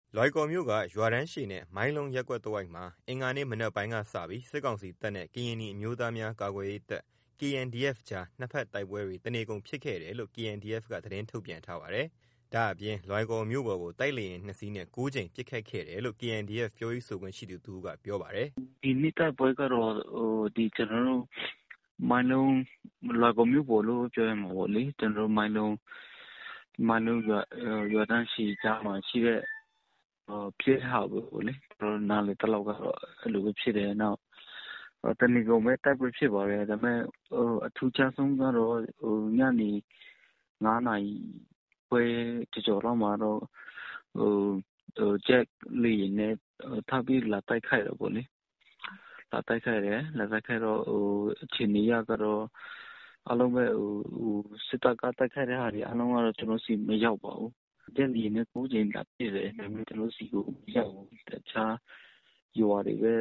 လွိုင်ကော်မြို့ကရွာတန်းရှည်နဲ့မိုင်းလုံးရပ်ကွက်တဝိုက်မှာအင်္ဂါနေ့မနက်ပိုင်းကစပြီးစစ်ကောင်စီတပ်နဲ့ကရင်နီအမျိုးသားများကာကွယ်ရေးတပ် KNDF ကြားနှစ်ဖက်တိုက်ပွဲတွေတနေကုန်ဖြစ်ခဲ့တယ်လို့ KNDF ကသတင်းထုတ်ပြန်ထားပါတယ်။ဒါ့အပြင်လွိုင်ကော်မြို့ပေါ်ကိုတိုက်လေယာဉ်2စီးနဲ့9ကြိမ်ပစ်ခတ်ခဲ့တယ်လို့ KNDF ပြောရေးဆိုခွင့်ရှိသူတဦးကပြောပါတယ်။ "ဒီနေ့တိုက်ပွဲကတော့ကျွန်တော်တို့မိုင်းလုံးလွိုင်ကော်မြို့ပေါ်လို့ပြောရမှာပေါ့လေ။ကျွန်တော်တို့မိုင်းလုံးရွာတန်းရှည်ကြားမှာရှိတဲ့ဖြစ်တဲ့ဟာပေါ့လေ။ကျွန်တော်နားလည်သလောက်ကတော့အဲ့လိုပဲဖြစ်တယ်။နောက်တနေကုန်ပဲတိုက်ပွဲဖြစ်ပါတယ်။ဒါပေမဲ့အထူးခြားဆုံးကတော့ညနေ9နာရီခွဲကျော်လောက်မှာတော့ဂျက်လေယာဉ်နဲ့ထပ်ပြီးလာတိုက်ခိုက်တယ်ပေါ့လေ။လာတိုက်ခိုက်တော့အခြေအနေအရကတော့အားလုံးပဲစစ်တပ်ကတိုက်ခိုက်တဲ့ဟာတွေအားလုံးကတော့ကျွန်တော်စီမရောက်ပါဘူး။ဂျက်လေယာဉ်နဲ့9ကြိမ်လာပစ်တယ်။ဒါပေမဲ့ကျွန်တော်စီကိုမရောက်ဘူး။တခြားရွာတွေပဲ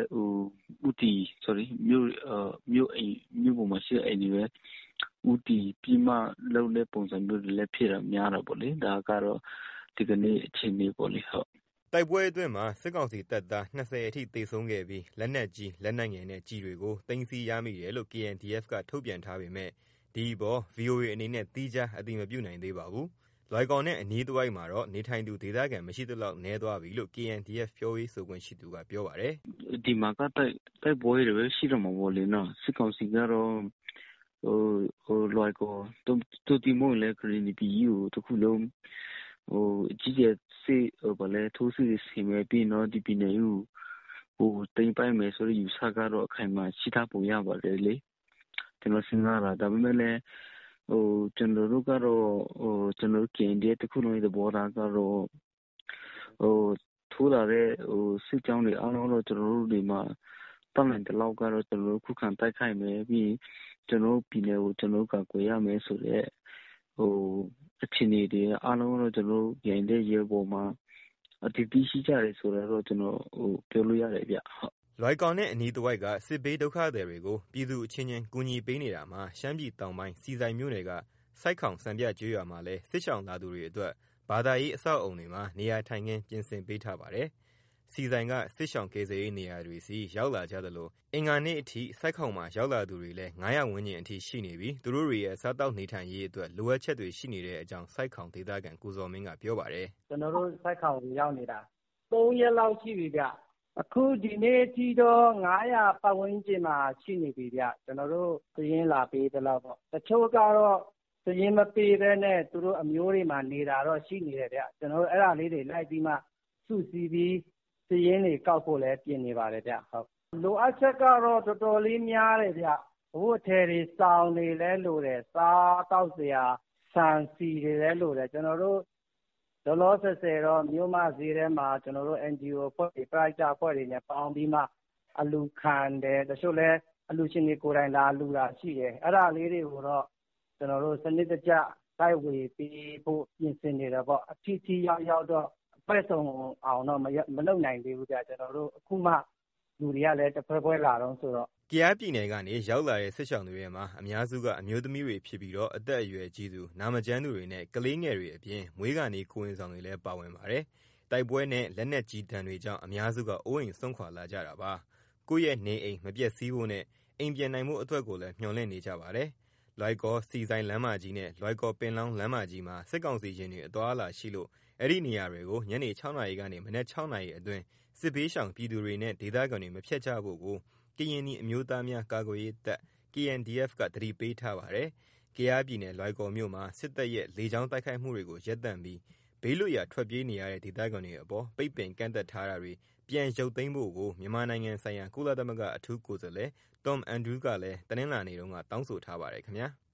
မြို့ပေါ်မှာရှိတဲ့အိမ်တွေပဲဦးတည်ပြီးမှလုပ်တဲ့ပုံစံမျိုးတွေလည်းဖြစ်တာများတာပေါ့လေ။ဒါကတော့ဒီကနေ့အခြေအနေပေါ့လေဟုတ်။ " တိုက်ပွဲအတွင်းမှာစစ်ကောင်စီတပ်သား20အထိသေဆုံးခဲ့ပြီးလက်နက်ကြီးလက်နက်ငယ်နဲ့ကျည်တွေကိုသိမ်းဆည်းရမိတယ်လို့ KNDF ကထုတ်ပြန်ထားပေမဲ့ဒီအပေါ် VOA အနေနဲ့သီးခြားအတည်မပြုနိုင်သေးပါဘူး။လွိုင်ကော်နဲ့အနီးတဝိုက်မှာတော့နေထိုင်သူဒေသခံမရှိသလောက်နည်းသွားပြီလို့ KNDF ပြောရေးဆိုခွင့်ရှိသူကပြောပါတယ်။ဒီမှာကတိုက်ပွဲတွေပဲရှိတော့မှာပေါ့လေနော်။စစ်ကောင်စီကတော့လွိုင်ကော်သို့တည်းမဟုတ်လည်းကရင်နီပြည်ကြီးကိုတစ်ခုလုံးအကြီးကျယ်ထိုးစစ်ဆင်မယ်ပြီးရင်တော့ဒီပြည်နယ်ကိုသိမ်းပိုက်မယ်ဆိုတဲ့ယူဆကတော့အခိုင်အမာရှိထားပုံရပါတယ်လေ။ကျွန်တော်စဉ်းစားတာဒါပေမဲ့လည်းကျွန်တော်တို့ကတော့ကျွန်တော်တို့ KNDF တစ်ခုလုံးရဲ့သဘောထားကတော့ထိုးလာတဲ့စစ်ကြောင်းတွေအားလုံးတော့ကျွန်တော်တို့ဒီမှာတတ်နိုင်တဲ့လောက်ကတော့ကျွန်တော်တို့ခုခံတိုက်ခိုက်မယ်ပြီးရင်ကျွန်တော်တို့ပြည်နယ်ကိုကျွန်တော်တို့ကာကွယ်ရမယ်ဆိုတဲ့အခြေအနေတွေအားလုံးတော့ကျွန်တော်တို့KNDFရဲဘော်မှာအတည်ပြုရှိကြတယ်ဆိုတာတော့ကျွန်တော်ပြောလို့ရတယ်ဗျဟုတ်။ " လွိုင်ကော်နဲ့အနီးတဝိုက်ကစစ်ဘေးဒုက္ခသည်တွေကိုပြည်သူအချင်းချင်းကူညီပေးနေတာမှာရှမ်းပြည်တောင်ပိုင်းဆီဆိုင်မြို့နယ်ကဆိုက်ခေါင်စံပြကျေးရွာမှာလည်းစစ်ရှောင်လာသူတွေအတွက်ဘာသာရေးအဆောက်အအုံတွေမှာနေရာထိုင်ခင်းပြင်ဆင်ပေးထားပါတယ်။ဆီဆိုင်ကစစ်ရှောင်ကယ်ဆယ်ရေးနေရာတွေဆီရောက်လာကြသလိုအင်္ဂါနေ့အထိဆိုက်ခေါင်မှာရောက်လာသူတွေလည်း900ဝန်းကျင်အထိရှိနေပြီးသူတို့တွေရဲ့စားသောက်နေထိုင်ရေးအတွက်လိုအပ်ချက်တွေရှိနေတဲ့အကြောင်းဆိုက်ခေါင်ဒေသခံကိုဇော်မင်းကပြောပါတယ်။ကျွန်တော်တို့ဆိုက်ခေါင်ကိုရောက်နေတာ3ရက်လောက်ရှိပြီဗျ။အခုဒီနေ့အထိတော့900ပတ်ဝန်းကျင်မှာရှိနေပြီဗျ။ကျွန်တော်တို့သရင်လာပေးသလောက်ပေါ့။တချို့ကတော့သရင်မပေးဘဲနဲ့သူတို့အမျိုးတွေမှာနေတာတော့ရှိနေတယ်ဗျ။ကျွန်တော်တို့အဲ့ဒါလေးတွေလိုက်ပြီးမှစုစည်းပြီးသရင်တွေကောက်ဖို့လည်းပြင်နေပါတယ်ဗျဟုတ်။လိုအပ်ချက်ကတော့တော်တော်လေးများတယ်ဗျ။ဘို့အထည်တွေစောင်တွေလည်းလိုတယ်။စားတောက်စရာဆန်စီတွေလည်းလိုတယ်။ကျွန်တော်တို့လောလောဆယ်တော့မြို့မဈေးထဲမှာကျွန်တော်တို့ NGO အဖွဲ့တွေပရဟိတအဖွဲ့တွေနဲ့ပေါင်းပြီးမှအလူခံတယ်တချို့လည်းအလူရှင်တွေကိုယ်တိုင်လာလူတာရှိတယ်အဲ့ဒါလေးတွေကိုတော့ကျွန်တော်တို့စနစ်တကျတိုက်ဝေပေးဖို့ပြင်ဆင်နေတယ်ပေါ့အထီးထီးရောက်တော့ပဲဆုံးအောင်တော့မလုပ်နိုင်သေးဘူးကြာကျွန်တော်တို့အခုမှလူတွေကလည်းတစ်ဖွဲလာတော့ဆိုတော့ကယားပြည်နယ်ကနေရောက်လာတဲ့စစ်ရှောင်တွေထဲမှာအများစုကအမျိုးသမီးတွေဖြစ်ပြီးတော့အသက်အရွယ်ကြီးသူနာမကျန်းသူတွေနဲ့ကလေးငယ်တွေအပြင်မွေးကနေကိုယ်ဝန်ဆောင်တွေလည်းပါဝင်ပါတယ်။တိုက်ပွဲနဲ့လက်နက်ကြီးဒဏ်တွေကြောင့်အများစုကအိုးအိမ်စွန့်ခွာလာကြတာပါ။ကိုယ့်ရဲ့နေအိမ်မပျက်စီးဖို့နဲ့အိမ်ပြန်နိုင်ဖို့အတွက်ကိုလည်းမျှော်လင့်နေကြပါတယ်။လွိုင်ကော်ဆီဆိုင်လမ်းမကြီးနဲ့လွိုင်ကော်ပင်လောင်းလမ်းမကြီးမှာစစ်ကောင်စီရင်တွေအသွားအလာရှိလို့အဲ့ဒီနေရာတွေကိုညနေ6နာရီကနေမနက်6နာရီအတွင်းစစ်ဘေးရှောင်ပြည်သူတွေနဲ့ဒေသခံတွေမဖြတ်ကြဖို့ကိုကရင်နီအမျိုးသားများကာကွယ်ရေးတပ် KNDF ကသတိပေးထားပါတယ်။ကယားပြည်နယ်လွိုင်ကော်မြို့မှာစစ်တပ်ရဲ့လေကြောင်းတိုက်ခိုက်မှုတွေကိုရပ်တန့်ပြီးဘေးလွတ်ရာထွက်ပြေးနေရတဲ့ဒေသခံတွေအပေါ်ပိတ်ပင်ကန့်သတ်ထားတာတွေပြန်ရုပ်သိမ်းဖို့ကိုမြန်မာနိုင်ငံဆိုင်ရာကုလသမဂ္ဂအထူးကိုယ်စားလှယ် Tom Andrews ကလည်းတနင်္လာနေ့တုန်းကတောင်းဆိုထားပါတယ်ခင်ဗျာ။